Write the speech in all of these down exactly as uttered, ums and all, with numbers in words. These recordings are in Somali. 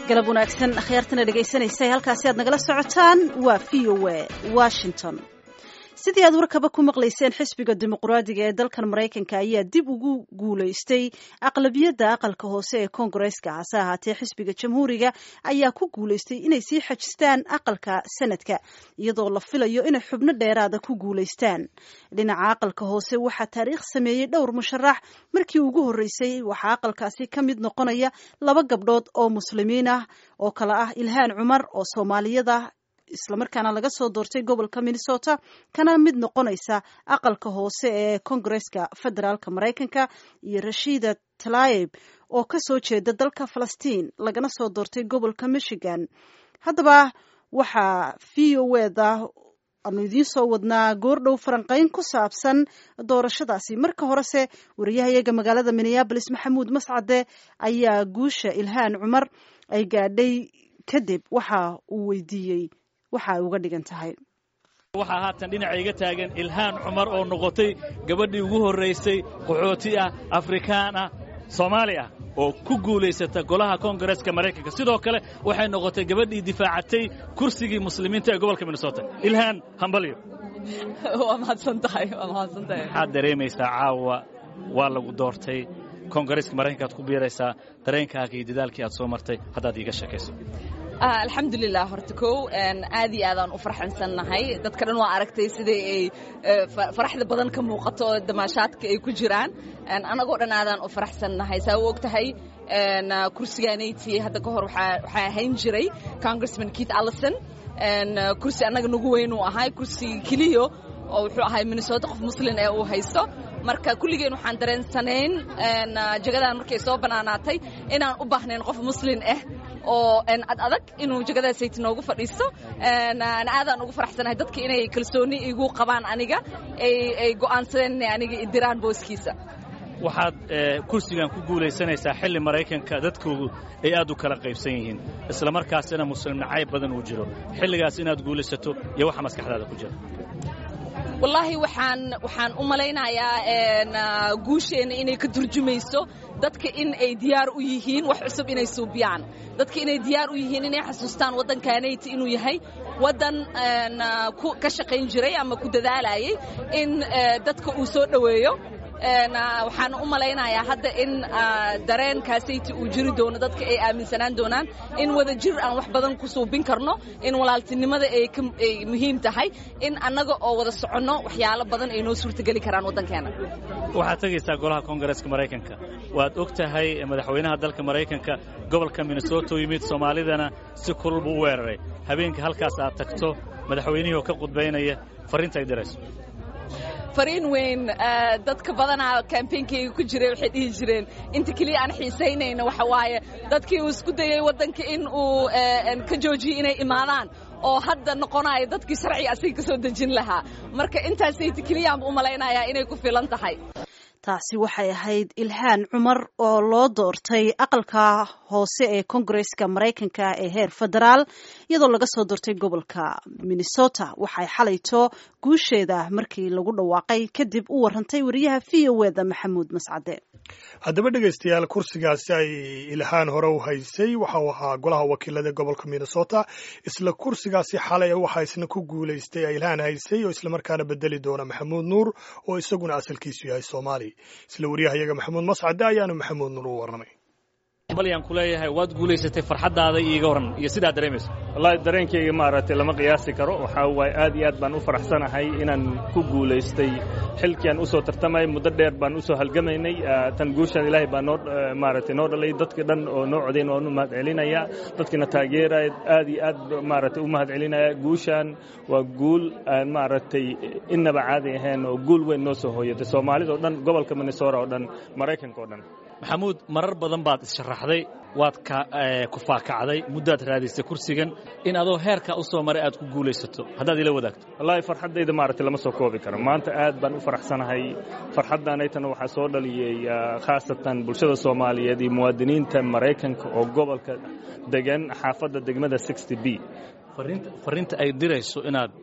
galab wanaagsan akhyaartana dhegaysanaysa halkaasi aad nagala socotaan waa V O A Washington. sidii aad warkaba ku maqlayseen xisbiga dimuqraadiga ee dalkan Mareykanka ayaa dib ugu guuleystay aqlabiyadda aqalka hoose ee Congress-ka hase ahaatee xisbiga jamhuuriga ayaa ku guuleystay inay sii xajistaan aqalka sanadka iyadoo la filayo inay xubno dheeraada ku guuleystaan dhinaca aqalka hoose waxaa taariikh sameeyay dhowr musharax markii ugu horeysay waxaa aqalkaasi ka mid noqonaya laba gabdhood oo muslimiin ah oo kala ah Ilhaan Cumar oo Soomaaliyada isla markaana laga soo doortay gobolka Minnesota kana mid noqonaysa aqalka hoose ee Congress-ka federaalka Mareykanka iyo Rashida Tlaib oo ka soo jeeda dalka Falastiin lagana soo doortay gobolka Michigan. Haddaba waxaa V O A-da aanu idiin soo wadnaa goordhow faranqayn ku saabsan doorashadaasi. Marka horese wariyahayaga magaalada Minneapolis Maxamuud Mascade ayaa guusha Ilhaan Cumar ay gaadhay kadib waxa uu weydiiyey waxa ay uga dhigan tahay. waxaa haatan dhinacayga taagan Ilhaan Cumar oo noqotay gabadhii ugu horeysay qaxooti ah Afrikaan ah Soomaali ah oo ku guuleysata golaha Congress-ka Mareykanka sidoo kale waxay noqotay gabadhii difaacatay kursigii muslimiinta ee gobolka Minnesota. Ilhaan hambalyo. waa mahadsantahay waa mahadsantahay waxaad dareemaysaa caawa waa lagu doortay Congress-ka Mareykanka aad ku biiraysaa dareenkaaga iyo dadaalkii aad soo martay haddaad iiga sheekayso. alxamdulilah horta kow aad iyo aadaan u farxansanahay dadka dhan waa aragtay sidii ay faraxda badan ka muuqato damaashaadka ay ku jiraan anagoo dhan aadaan u faraxsanahay saa u ogtahay kursigaanayti hadda ka hor waxaa ahayn jiray Congressman Keith Ellison kursi annaga nagu weyn uu ahay kursi keliyo oo wuxuu ahay Minnesota qof muslim ee uu haysto marka kulligeen waxaan dareensanayn jagadan markay soo banaanaatay inaan u baahnayn qof muslim ah oo aan ad adag inuu jagadaasay noogu fadhiisto aan aadaan ugu faraxsanahay dadka inay kalsooni igu qabaan aniga ay ay go'aansadeen inay aniga idiraan booskiisa waxaad kursigan ku guuleysanaysaa xilli Mareykanka dadkoodu ay aad u kala qaybsan yihiin isla markaasina muslim nacayb badan uu jiro xilligaas inaad guuleysato iyo waxa maskaxdaada ku jira. والله waxaan waxaan u maleynayaa in guusheena inay ka turjumayso dadka in ay diyaar u yihiin wax cusub inay suubiyaan dadka inay diyaar u yihiin inay xasuustaan wadankaanayti inuu yahay wadan ka shaqayn jiray ama ku dadaalayay in dadka uu soo dhaweeyo waxaan u maleynayaa hadda in dareenkaasaytii uu jiri doono dadka ay aaminsanaan doonaan in wada jir aan wax badan ku suubin karno in walaaltinimada ay muhiim tahay in annaga oo wada soconno waxyaalo badan ay noo suurtageli karaan waddankeena waxaad tegaysaa golaha Congress-ka Mareykanka waad og tahay madaxweynaha dalka Mareykanka gobolka Minnesota oo yimid Soomaalidana si kulul buu weeraray habeenkii halkaas aad tagto madaxweynihii oo ka qudbaynaya fariinta ay dirayso fariin weyn dadka badanaa campaign-kayga ku jiray waxay dhihi jireen inta kaliya aan xiisaynayna waxa waaye dadkii uu isku dayay waddanka in uu ka joojiyay inay imaadaan oo hadda noqonayo dadkii sharciga asiga ka soo dejin lahaa marka intaasay kaliya u malaynayaa inay ku filan tahay. taasi waxay ahayd Ilhaan Cumar oo loo doortay aqalka hoose ee Congress-ka Mareykanka ee heer federaal iyadoo laga soo doortay gobolka Minnesota waxay xalayto guusheeda markii lagu dhawaaqay kadib u warantay wariyaha V O A-da Maxamuud Mascade. haddaba dhegaystayaal kursigaasi ay Ilhaan hore u haysay waxa uu ahaa golaha wakiilada gobolka Minnesota isla kursigaasi xalay waxa isna ku guuleystay Ilhaan haysay oo isla markaana bedeli doona Maxamuud Nuur oo isaguna asalkiisu yahay Soomaali isla wariyahayaga Maxamuud Mascade ayaanu Maxamuud Nuur u warramay. balyan ku leeyahay waad guuleysatay farxadaada iiga waran iyo sidaa dareemayso. wallahi dareenkayga maaragtay lama qiyaasi karo waxa waay aad iyo aad baan u faraxsanahay inaan ku guuleystay xilkii aan u soo tartamay muddo dheer baan u soo halgamaynay tan guushan ilaahay baan noo maaragtay noo dhalay dadka dhan oo noo codeyn oo mahad celinaya dadkina taageeray aad iyo aad maaragtay u mahad celinaya guushan waa guul aan maaragtay inaba caadi ahayn oo guul weyn noo soo hooyatay Soomaalida oo dhan gobolka Minnesota oo dhan Mareykanka oo dhan. maxamuud marar badan baad issharaxday waad ka ku faakacday muddaad raadisay kursigan in adoo heerka u soo maray aad ku guuleysato haddaad ila wadaagto. wallahi farxadayda maaragtay lama soo koobi karo maanta aad baan u faraxsanahay farxadaanaytana waxaa soo dhaliyay khaasatan bulshada Soomaaliyeed iyo muwaadiniinta Mareykanka oo gobolka degan xaafadda degmada sixty B fariinta fariinta ay dirayso inaad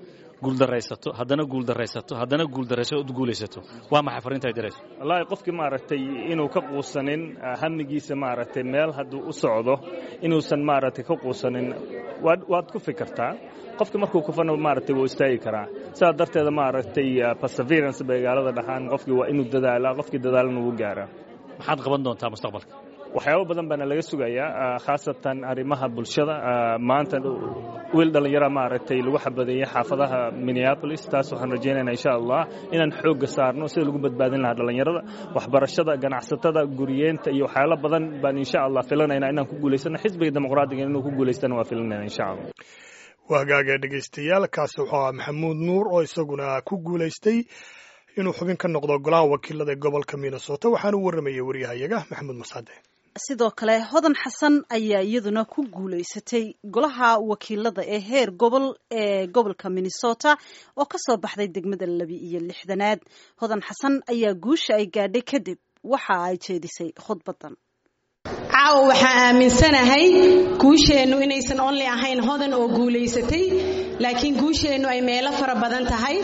guuldaraysato haddana guuldaraysato haddana guuldaraysato od guulaysato waa maxay fariinta ay dirayso wallaahi qofkii maaragtay inuu ka quusanin hamigiisa maaragtay meel hadduu u socdo inuusan maaragtay ka quusanin waad waad ku fikirtaa qofkii markuu kufano maaragtay wuu istaagi karaa sidaa darteeda maaragtay perseverance bagaalada dhaxaan qofkii waa inuu dadaalaa qofkii dadaalana wuu gaaraa maxaad qaban doontaa mustaqbalka waxyaabo badan baana laga sugayaa khaasatan arrimaha bulshada maanta wiil dhalinyaro maaragtay lagu xabadeeyay xaafadaha Minneapolis taas waxaan rajaynaynaa insha Allah inaan xoog saarno si lagu badbaadin lahaa dhalinyarada waxbarashada ganacsatada guriyeenta iyo waxyaalo badan baan insha Allah filanaynaa inaan ku guuleysano xisbiga dimuqraadiga inuu ku guuleystana waa filanaynaa insha Allah waagaaga dhageystayaal kaasi wuxuu ahaa Maxamuud Nuur oo isaguna ku guuleystay inuu xubin ka noqdo golaha wakiilada gobolka Minnesota waxaana uu waramayay wariyahayaga Maxamuud Masade sidoo kale hodan xasan ayaa iyaduna ku guulaysatay golaha wakiilada ee heer gobol ee gobolka Minnesota oo ka soo baxday degmada laba iyo lixdanaad hodan xasan ayaa guusha ay gaadhay kadib waxa ay jeedisay khudbadan caaw waxaan aaminsanahay guusheenu inaysan only ahayn hodan oo guulaysatay laakiin guusheenu ay meelo fara badan tahay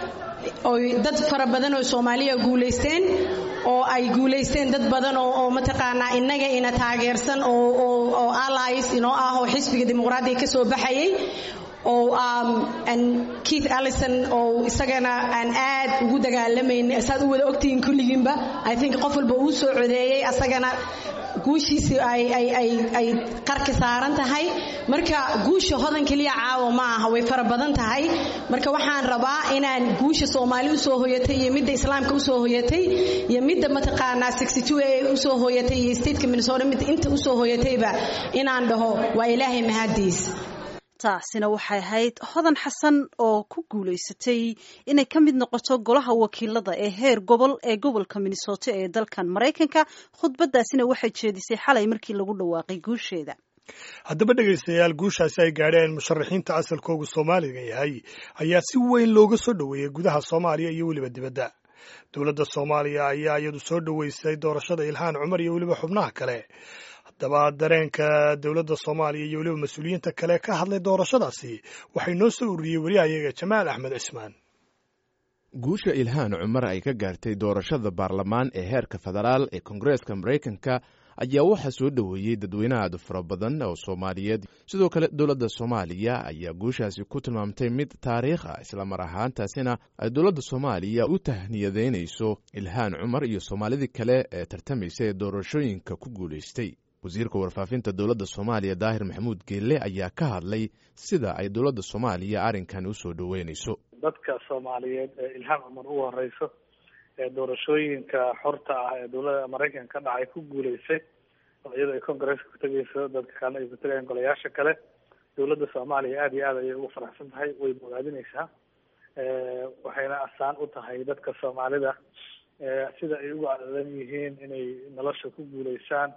oo dad fara badan oo Soomaaliya guulaysteen oo ay guulaysteen dad badan oo oo mataqaana inaga ina taageersan oo oo oo allies inoo ah oo xisbiga dimuqraadiga ka soo baxayay oo um and Keith Ellison oo isagana aan aad ugu dagaalamayna asaad u wada ogtiin kulligiinba I think qof walba uu soo codeeyay asagana guushiisa ay ay ay ay qarka saaran tahay marka guusha hodan kaliya caawo ma aha way fara badan tahay marka waxaan rabaa inaan guusha Soomaali u soo hoyatay iyo midda Islaamka u soo hoyatay iyo midda mataqaana sixty-two ee u soo hoyatay iyo state-ka Minnesota mid inta u soo hoyatayba inaan dhaho waa Ilaahay mahadiis taasina waxay ahayd hodan xasan oo ku guulaysatay inay ka mid noqoto golaha wakiilada ee heer gobol ee gobolka Minnesota ee dalkan Mareykanka khudbadaasina waxay jeedisay xalay markii lagu dhawaaqay guusheeda haddaba dhegaystayaal guushaasi ay gaadheen musharaxiinta asalkoogu Soomaaliga yahay ayaa si weyn looga soo dhaweeyay gudaha Soomaaliya iyo waliba dibadda dowladda Soomaaliya ayaa iyadu soo dhaweysay doorashada Ilhaan Cumar iyo waliba xubnaha kale haddaba dareenka dowladda Soomaaliya iyo waliba mas'uuliyiinta kale ka hadlay doorashadaasi waxay noo soo ururiyay wariyahayaga Jamaal Axmed Cismaan guusha Ilhaan Cumar ay ka gaartay doorashada baarlamaan ee heerka federaal ee Koongareeska Mareykanka ayaa waxa soo dhaweeyay dadweynaha fara badan oo Soomaaliyeed sidoo kale dowladda Soomaaliya ayaa guushaasi ku tilmaamtay mid taariikh ah isla mar ahaantaasina ay dowladda Soomaaliya u tahniyadeynayso Ilhaan Cumar iyo Soomaalida kale ee tartamaysay doorashooyinka ku guuleystay wasiirka warfaafinta dowladda Soomaaliya Daahir Maxamuud Geelle ayaa ka hadlay sida ay dowladda Soomaaliya arrinkan u soo dhaweynayso dadka Soomaaliyeed ee Ilhaan Cumar u horeyso ee doorashooyinka xorta ah ee dowladda Mareykanka ka dhacay ku guuleysay iyadoo ay Koongareeska ku tagayso dadka kale ay ku tagayaan golayaasha kale dowladda Soomaaliya aad iyo aad ayay ugu faraxsan tahay way bogaadinaysaa ee waxayna asaan u tahay dadka Soomaalida ee sida ay ugu cadadan yihiin inay nolosha ku guuleysaan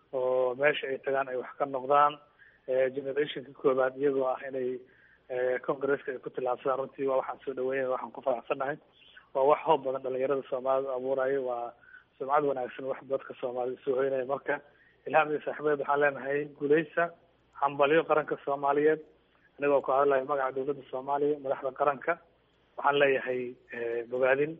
oo meesha ay tagaan ay wax ka noqdaan ee generationka koobaad iyagoo ah inay Koongareeska ay ku tilaabsadaan runtii waa waxaan soo dhaweynaya waxaan ku faraxsanahay waa wax hoob badan dhalinyarada Soomaalida abuuraya waa sumcad wanaagsan wax dadka Soomaalida soo hoynaya marka Ilhaan iyo saaxiibadeed waxaan leenahay guuleysa hambalyo qaranka Soomaaliyeed anigoo ku hadlayo magaca dowladda Soomaaliya madaxda qaranka waxaan leeyahay bogaadin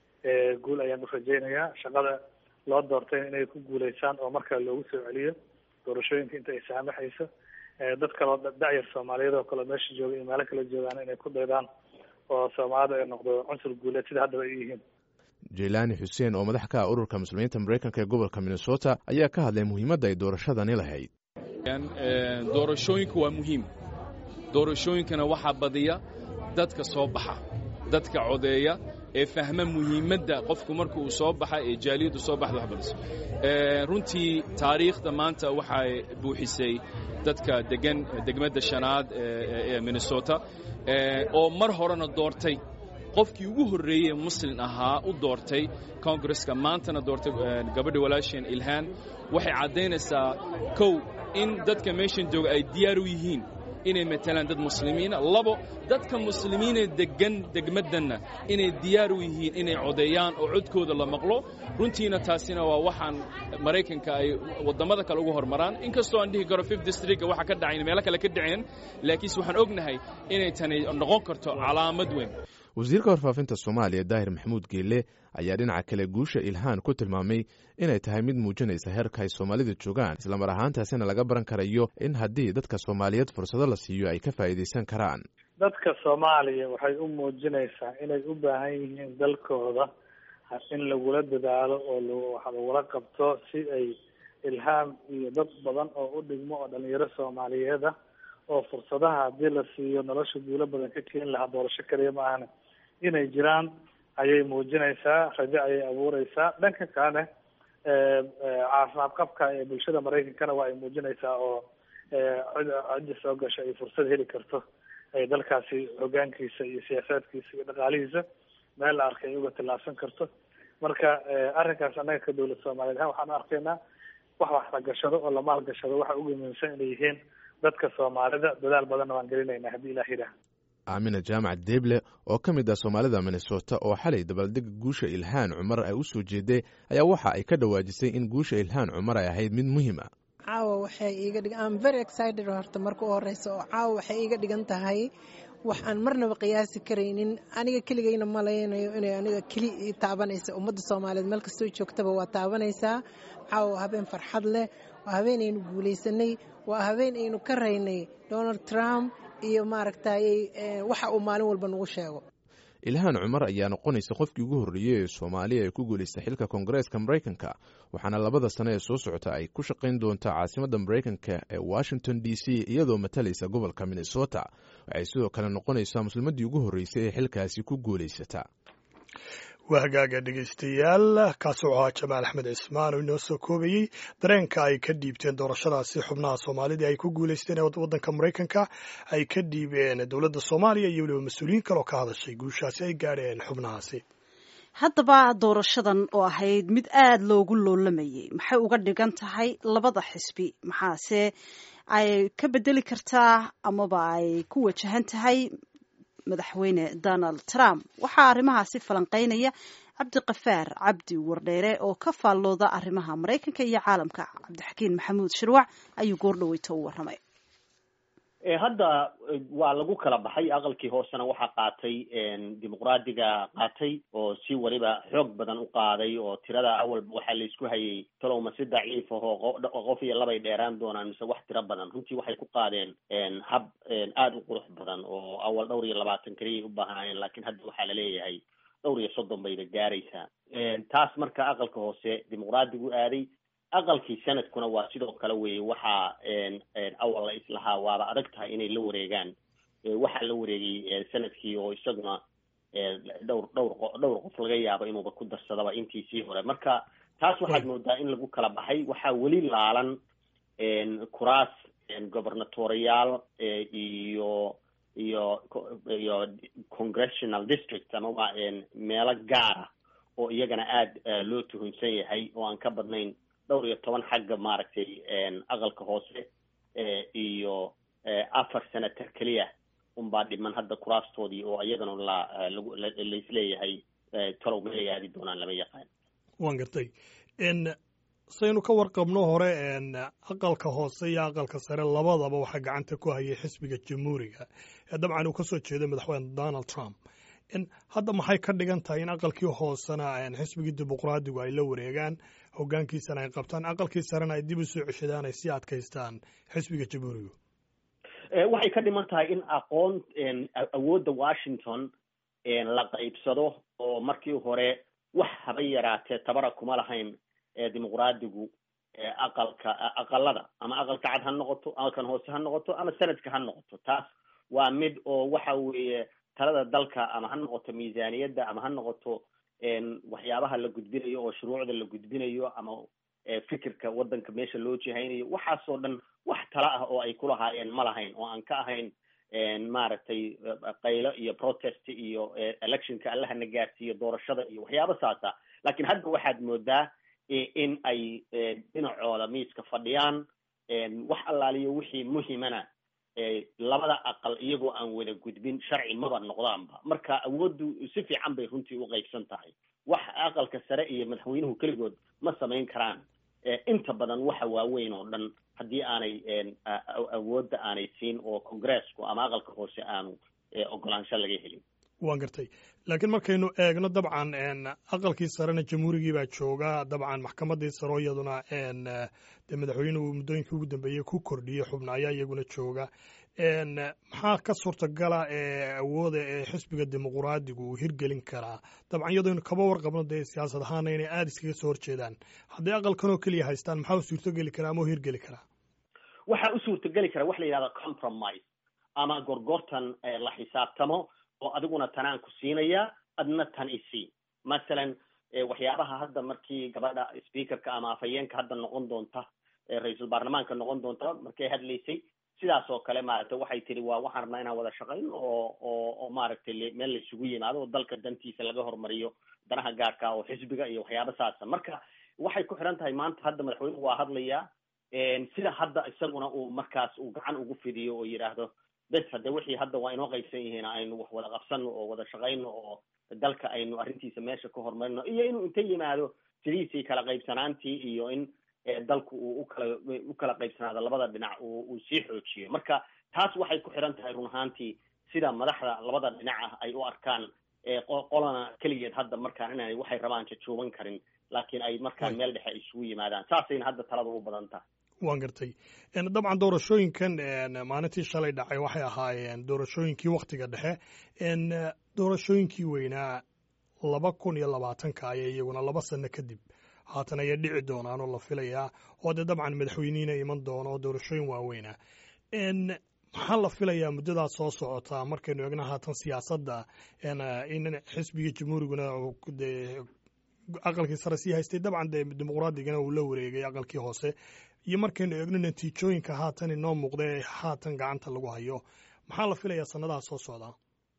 guul ayaan u rajaynayaa shaqada loo doortay inay ku guuleysaan oo marka loogu soo celiyo doorashooyinka inta ay saamaxayso dad kale da'yar Soomaaliyeed oo kale meesha jooga iyo meelo kale joogaan inay ku daydaan oo Soomaalida ay noqdo cunsur guuleed sida hadda ay yihiin Jeelani Hussein oo madax ka ah ururka muslimiinta Mareykanka ee gobolka Minnesota ayaa ka hadlay muhiimadda ay doorashadani lahayd doorashooyinku waa muhiim doorashooyinkana waxaa badiya dadka soo baxa dadka codeeya ee fahma muhiimadda qofku marka uu soo baxa ee jaaliyadu soo baxdo waxbadiso ee runtii taariikhda maanta waxay buuxisay dadka degan degmada shanaad ee Minnesota ee oo mar horena doortay qofkii ugu horeeyay muslim ahaa u doortay Congress-ka maantana doortay gabadha walaasheen Ilhaan waxay cadeynaysaa kow in dadka meeshan jooga ay diyaar u yihiin inay matalaan dad muslimiina labo dadka muslimiinee degan degmaddanna inay diyaar u yihiin inay codeeyaan oo codkooda la maqlo runtiina taasina waa waxaan maraykanka ay waddamada kale ugu hormaraan inkastoo aan dhihi karo fifth district waxa ka dhacayn meelo kale ka dhaceen laakiinse waxaan ognahay inay tani noqon karto calaamad weyn wasiirka warfaafinta soomaaliya daahir maxamuud geelle ayaa dhinaca kale guusha ilhaan ku tilmaamay inay tahay mid muujinaysa heerka ay soomaalida joogaan islamar ahaantaasina laga baran karayo in haddii dadka soomaaliyeed fursado la siiyo ay ka faa'iidaysan karaan dadka soomaaliya waxay u muujinaysaa inay u baahan yihiin dalkooda in lagula dadaalo oo wax lagula qabto si ay ilhaam iyo dad badan oo u dhigmo oo dhalinyaro soomaaliyeed ah oo fursadaha haddii la siiyo nolosha guulo badan ka keeni lahaa doorasho kaliya ma ahna inay jiraan ayay muujinaysaa rajo ayay abuureysaa dhanka kalena caafimaad qabka ee bulshada maraykankana waa ay muujinaysaa oo cidda soo gasha ay fursad heli karto ay dalkaasi hogaankiisa iyo siyaasaadkiisa iyo dhaqaalihiisa meel la arkay ay uga tillaabsan karto marka arrinkaas annaga ka dawlad soomaaliyeed ahaan waxaan u arkaynaa wax wax la gashado oo la maalgashado waxa ugu muhiimsan inay yihiin dadka soomaalida dadaal badanna waan gelinaynaa haddii ilaah yidhaah aamina jaamac deeble oo ka mid ah soomaalida minnesota oo xalay dabaaldega guusha ilhaan cumar ay u soo jeeday ayaa waxa ay ka dhawaajisay in guusha ilhaan cumar ay ahayd mid muhiim ah caawa waxay iiga dhig I'm very excited horta marka u horeysa oo caawa waxay iiga dhigan tahay waxaan marnaba qiyaasi karaynin aniga keligayna malaynayo inay aniga keli ii taabanaysa ummadda soomaaliyeed meel kastoo joogtaba waa taabanaysaa caawa habeen farxad leh waa habeen aynu guulaysanay waa habeen aynu ka raynay Donald Trump iyo maaragtay waxa uu maalin walba nagu sheego ilhaan cumar ayaa noqonaysa qofkii ugu horreeyay ee Soomaaliya ay ku guuleystay xilka Koongareeska Mareykanka waxaana labada sano ee soo socota ay ku shaqayn doontaa caasimadda Mareykanka ee Washington D C iyadoo matalaysa gobolka Minnesota waxay sidoo kale noqonaysaa muslimadii ugu horreysay ee xilkaasi ku guuleysata waa hagaaga dhegaystayaal kaasi wuxuu ahaa jamaal axmed cismaan oo inoo soo koobayey dareenka ay ka dhiibteen doorashadaasi xubnaha soomaalida ay ku guulaysteen ee waddanka maraykanka ay ka dhiibeen dowladda soomaaliya iyo weliba mas-uuliyiin kaloo ka hadashay guushaasi ay gaadheen xubnahaasi haddaba doorashadan oo ahayd mid aada loogu loolamayay maxay uga dhigan tahay labada xisbi maxaase ay ka bedeli kartaa amaba ay ku wajahan tahay madaxweyne Donald Trump waxaa arrimahaasi falanqeynaya cabdiqafaar cabdi wardheere oo ka faallooda arrimaha Mareykanka iyo caalamka cabdixakiin maxamuud shirwac ayuu goordhaweyta u warramay hadda waa lagu kala baxay aqalkii hoosena waxaa qaatay dimuqraadiga qaatay oo si waliba xoog badan u qaaday oo tirada awalba waxaa la isku hayay talowma si daciif ahoo qof iyo labay dheeraan doonaan mise wax tiro badan runtii waxay ku qaadeen hab aada u qurux badan oo awal dhowr iyo labaatan keliyay u baahnaayeen laakiin hadda waxaa la leeyahay dhowr iyo soddon bayba gaaraysaa taas marka aqalka hoose dimuqraadigu aaday aqalkii sanadkuna waa sidoo kale weeye waxaa awal la islahaa waaba adag tahay inay la wareegaan waxaa la wareegay sanadkii oo isaguna dhowr dhowr dhowr qof laga yaabo inuuba ku darsadaba intiisii hore marka taas waxaad moodaa in lagu kala baxay waxaa weli laalan kuraas gobernatoriyaal iyo iyo iyo congressional district amaba meelo gaara oo iyagana aada loo tuhunsan yahay oo aan ka badnayn dhowr iyo toban xagga maaragtay aqalka hoose iyo afar senator keliya unbaa dhiman hadda kuraastoodii oo iyagana la laisleeyahay talow meelay aadi doonaan lama yaqaan waan gartay saynu ka warqabno hore aqalka hoose iyo aqalka sare labadaba waxaa gacanta ku hayay xisbiga jamhuuriga ee dabcan uu kasoo jeedo madaxweyne Donald Trump hadda maxay ka dhigan tahay in aqalkii hoosena xisbigii dimuqraadigu ay la wareegaan hogaankiisana ay qabtaan aqalkii sarena ay dib u soo ceshadaan ay sii adkaystaan xisbiga jamhuuriga waxay ka dhiman tahay in aqoon awoodda Washington la qaybsado oo markii hore wax haba yaraatee tabara kuma lahayn dimuqraadigu aqalka aqalada ama aqalka cad ha noqoto aqalkan hoose ha noqoto ama sanadka ha noqoto taas waa mid oo waxa weeye talada dalka ama ha noqoto miisaaniyadda ama ha noqoto waxyaabaha la gudbinayo oo shuruucda la gudbinayo ama fikirka waddanka meesha loo jihaynayo waxaasoo dhan wax tala ah oo ay ku lahaayeen ma lahayn oo aan ka ahayn maaragtay qaylo iyo protest iyo electionka allahana gaarsiiyo doorashada iyo waxyaaba saasa laakiin hadda waxaad moodaa in ay dhinacooda miiska fadhiyaan wax allaaliyo wixii muhimana labada aqal iyagoo aan wada gudbin sharci maba noqdaanba marka awooddu si fiican bay runtii u qaybsan tahay wax aqalka sare iyo madaxweynuhu keligood ma samayn karaan inta badan waxa waaweyn oo dhan haddii aanay awoodda aanay siin oo congressku ama aqalka hoose aanu ogolaansho laga helin waan gartay laakiin markaynu eegno dabcan aqalkii sarena jamhuurigii baa jooga dabcan maxkamaddii saro iyaduna dee madaxweynuhu muddooyinkii ugu dambeeyey ku kordhiyey xubna ayaa iyaguna jooga maxaa ka suurtagala ee awooda ee xisbiga dimuquraadigu uu hirgelin karaa dabcan iyadooynu kaba warqabno dee siyaasad ahaana inay aada iskaga soo horjeedaan hadday aqalkan oo keliya haystaan maxaa u suurtogeli karaa ama u hirgeli karaa waxaa u suurtogeli kara wax la yidhahda compromise ama gorgortan la xisaabtamo oo adiguna tanaan ku siinaya adna tan isii masalan waxyaabaha hadda markii gabadha speakerka ama afhayeenka hadda noqon doonta ra-iisul baarlamaanka noqon doonta markay hadlaysay sidaas oo kale maaragtay waxay tiri waa waxaan rabnaa inaan wada shaqayn oo oo oo maaragtay meel la isugu yimaado oo dalka dantiisa laga hormariyo danaha gaarka oo xisbiga iyo waxyaaba saasa marka waxay ku xiran tahay maanta hadda madaxweynuhu waa hadlayaa sida hadda isaguna uu markaas uu gacan ugu fidiyo oo yidhaahdo bes hadde wixii hadda waa inoo qaybsan yihiin aynu wax wada qabsano oo wada shaqayno oo dalka aynu arrintiisa meesha ka hormarino iyo inuu inta yimaado sidiisii kala qaybsanaantii iyo in dalku uu ukala u kala qaybsanaado labada dhinac uu sii xoojiyo marka taas waxay ku xiran tahay run ahaantii sida madaxda labada dhinac ah ay u arkaan qolana keligeed hadda markaan inay waxay rabaan jajuuban karin laakiin ay markaan meel dhexe isugu yimaadaan saasayna hadda talada u badan tahay waan gartay dabcan doorashooyinkan maalintii shalay dhacay waxay ahaayeen doorashooyinkii waktiga dhexe doorashooyinkii weynaa laba kun iyo labaatanka aya iyaguna laba sano kadib haatan ayay dhici doonaan oo la filayaa oo dee dabcan madaxweyniina iman doono doorashooyin waaweynaa maxaa la filayaa muddadaas soo socota markaynu eegna haatan siyaasadda in xisbigii jamhuuriguna aqalkii sare sii haystay dabcan de dimuqraadigana uu la wareegay aqalkii hoose iyo markaynu eegno natiijooyinka haatan inoo muuqda ee haatan gacanta lagu hayo maxaa la filayaa sanadaha soo socdaa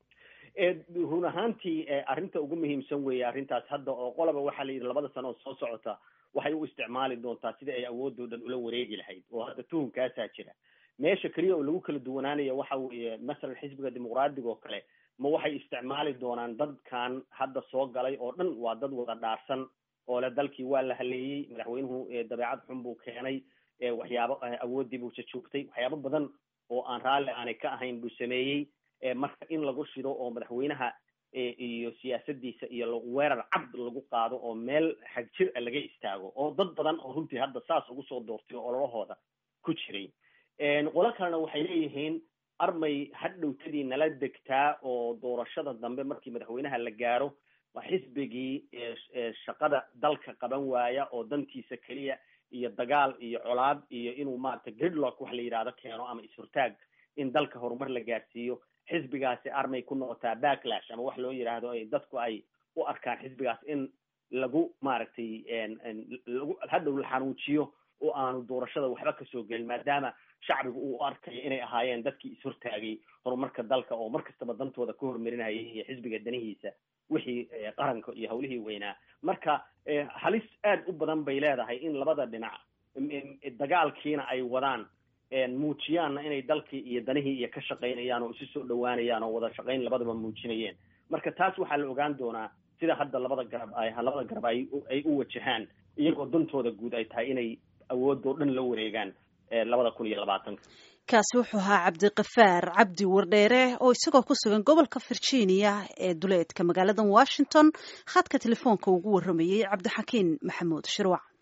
run ahaantii arrinta ugu muhiimsan weeye arrintaas hadda oo qolaba waxaa la yidhi labada sano oo soo socota waxay u isticmaali doontaa sidai ay awoodoo dhan ula wareegi lahayd oo hadda tuhunkaasaa jira meesha keliya oo lagu kala duwanaanaya waxa weeye masalan xisbiga dimuqraadiga oo kale ma waxay isticmaali doonaan dadkan hadda soo galay oo dhan waa dad wada dhaarsan oo le dalkii waa la haleeyey madaxweynuhu dabeecad xun buu keenay waxyaabo awooddii buu jajoogtay waxyaabo badan oo aan raalli aanay ka ahayn buu sameeyey marka in lagu shido oo madaxweynaha iyo siyaasadiisa iyo weerar cad lagu qaado oo meel xagjir a laga istaago oo dad badan oo runtii hadda saas ugu soo doortay oo ololahooda ku jiray qolo kalena waxay leeyihiin armay hadhowtadii nala degtaa oo doorashada dambe markii madaxweynaha la gaaro waa xisbigii shaqada dalka qaban waaya oo dantiisa keliya iyo dagaal iyo colaad iyo inuu maaragtay gridlock wax la yidhaahdo keeno ama is-hortaag in dalka horumar la gaarsiiyo xisbigaasi armay ku noqotaa backlash ama wax loo yidhaahdo ay dadku ay u arkaan xisbigaas in lagu maaragtay lagu hadhow la xanuujiyo oo aanu doorashada waxba kasoo gelin maadaama shacbigu uu u arkayo inay ahaayeen dadkii is-hortaagay horumarka dalka oo mar kastaba dantooda ka hormarinayay iyo xisbiga danihiisa wixii qaranka iyo hawlihii weynaa marka halis aad u badan bay leedahay in labada dhinac dagaalkiina ay wadaan muujiyaanna inay dalkii iyo danihii iyo ka shaqaynayaan oo isu soo dhawaanayaan oo wada shaqayn labadaba muujinayeen marka taas waxaa la ogaan doonaa sida hadda labada garab ay labada garab ay ay u wajahaan iyagoo dantooda guud ay tahay inay awoodoo dhan la wareegaan labada kun iyo labaatanka kaasi wuxuu ahaa cabdiqafaar cabdi wardheere oo isagoo ku sugan gobolka virginia ee duleedka magaalada washington khadka telefoonka ugu warramayey cabdixakiin maxamuud shirwac